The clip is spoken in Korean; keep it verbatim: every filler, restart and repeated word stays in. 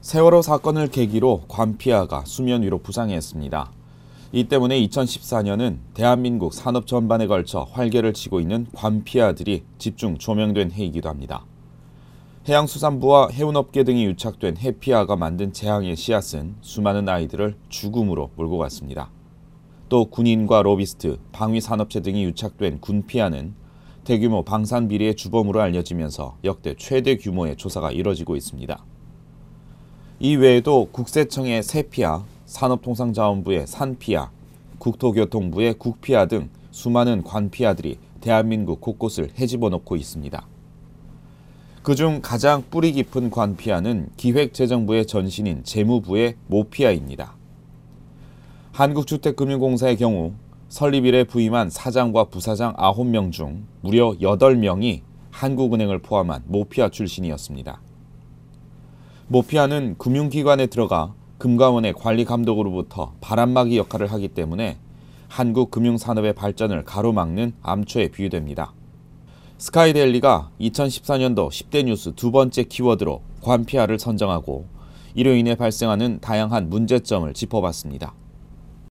세월호 사건을 계기로 관피아가 수면 위로 부상했습니다. 이 때문에 이천십사 년은 대한민국 산업 전반에 걸쳐 활개를 치고 있는 관피아들이 집중 조명된 해이기도 합니다. 해양수산부와 해운업계 등이 유착된 해피아가 만든 재앙의 씨앗은 수많은 아이들을 죽음으로 몰고 갔습니다. 또 군인과 로비스트, 방위산업체 등이 유착된 군피아는 대규모 방산 비리의 주범으로 알려지면서 역대 최대 규모의 조사가 이뤄지고 있습니다. 이 외에도 국세청의 세피아, 산업통상자원부의 산피아, 국토교통부의 국피아 등 수많은 관피아들이 대한민국 곳곳을 헤집어 놓고 있습니다. 그중 가장 뿌리 깊은 관피아는 기획재정부의 전신인 재무부의 모피아입니다. 한국주택금융공사의 경우 설립 이래 부임한 사장과 부사장 아홉 명 중 무려 여덟 명이 한국은행을 포함한 모피아 출신이었습니다. 모피아는 금융기관에 들어가 금감원의 관리 감독으로부터 바람막이 역할을 하기 때문에 한국 금융산업의 발전을 가로막는 암초에 비유됩니다. 스카이데일리가 이천십사 년도 십 대 뉴스 두 번째 키워드로 관피아를 선정하고 이로 인해 발생하는 다양한 문제점을 짚어봤습니다.